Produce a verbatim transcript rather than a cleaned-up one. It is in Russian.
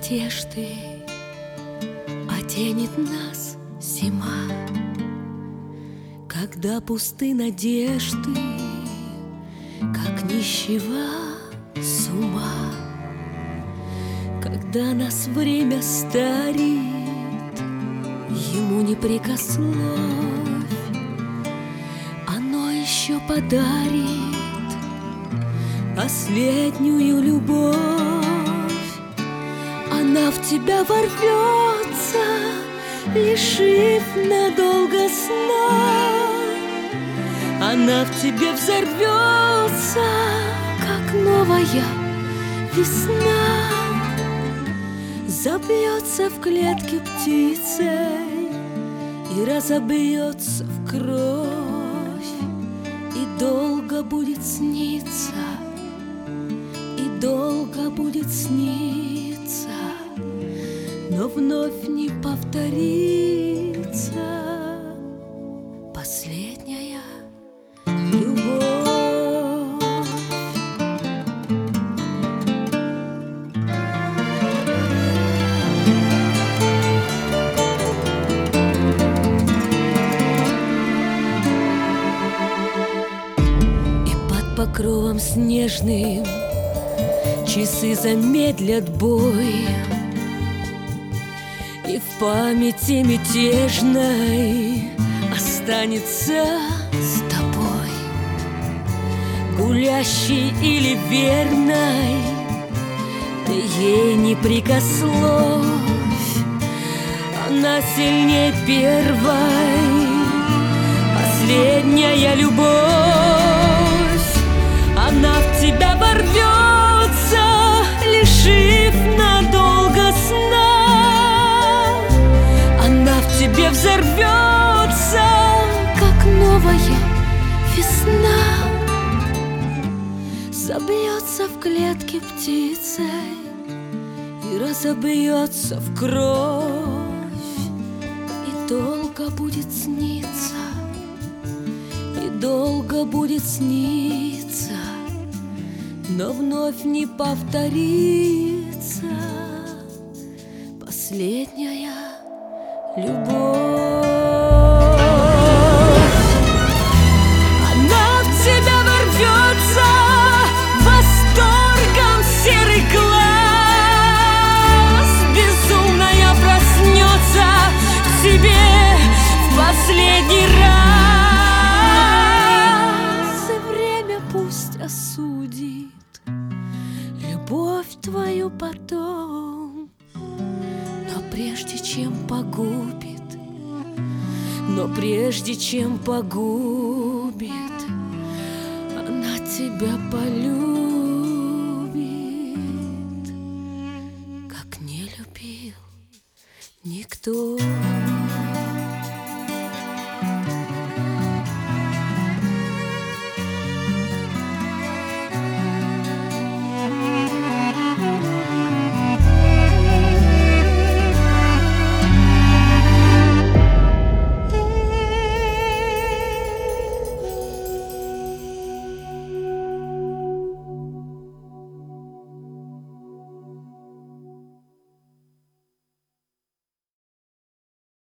надежды оденет нас зима, когда пусты надежды, как нищего с ума, когда нас время старит, ему не прикословь, оно еще подарит последнюю любовь. Она в тебя ворвется, лишив надолго сна. Она в тебе взорвется, как новая весна. Забьется в клетке птицей и разобьется в кровь, и долго будет сниться, и долго будет сниться, но вновь не повторится последняя любовь. И под покровом снежным часы замедлят бой, и в памяти мятежной останется с тобой, гулящей или верной, ты ей не прикословь. Она сильнее первой, последняя любовь. Она в тебя ворвется, лишив надолго сна. Она в тебе взорвется, как новая весна. Забьется в клетке птицей и разобьется в кровь, и долго будет сниться, и долго будет сниться, но вновь не повторится последняя любовь. Она в тебя ворвется восторгом серый глаз, безумная проснется к себе в последний раз. И время пусть осудит любовь твою потом, но прежде чем погубит, но прежде чем погубит, она тебя полюбит.